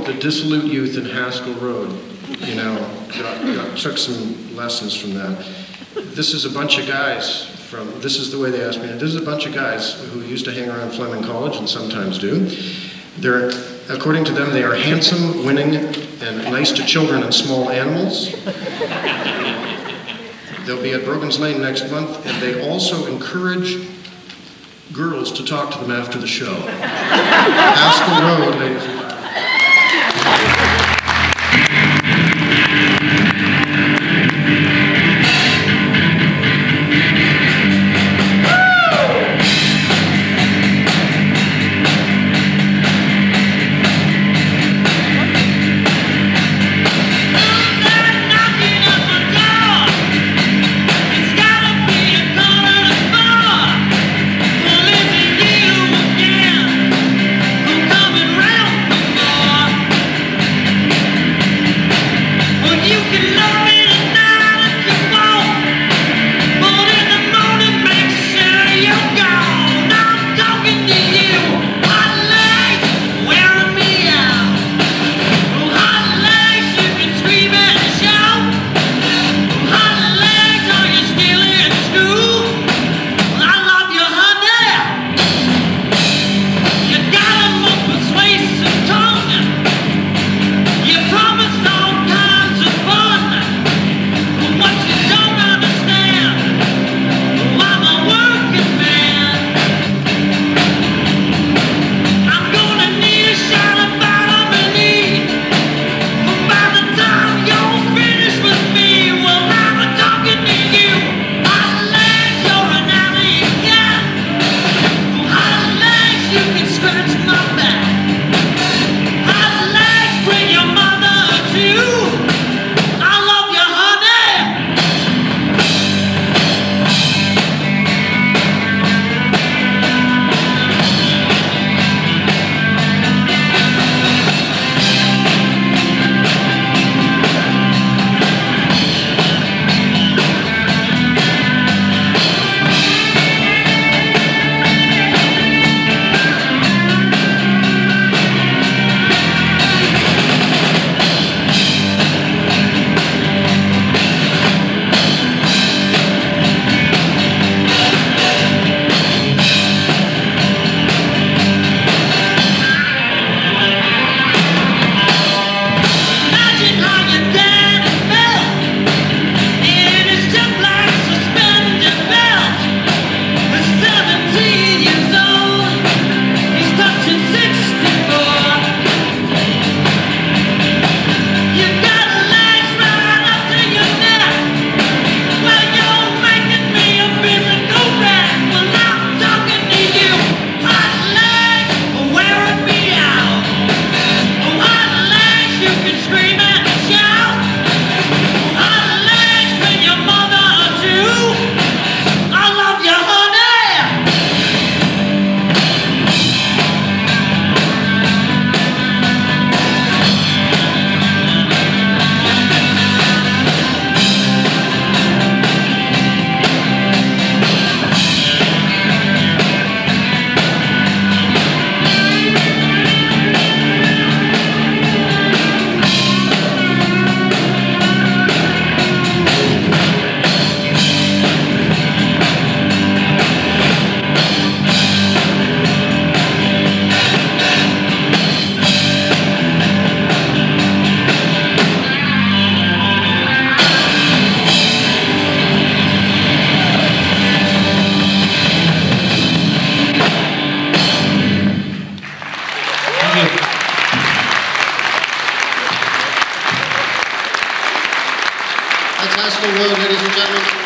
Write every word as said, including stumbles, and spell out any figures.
the dissolute youth in Haskell Road, you know, got, got, took some lessons from that. This is a bunch of guys from, this is the way they asked me, this is a bunch of guys who used to hang around Fleming College and sometimes do. They're, according to them, they are handsome, winning, and nice to children and small animals. They'll be at Brogan's Lane next month, and they also encourage girls to talk to them after the show. Haskell Road, ladies and gentlemen. That's Haskell Road, ladies and gentlemen.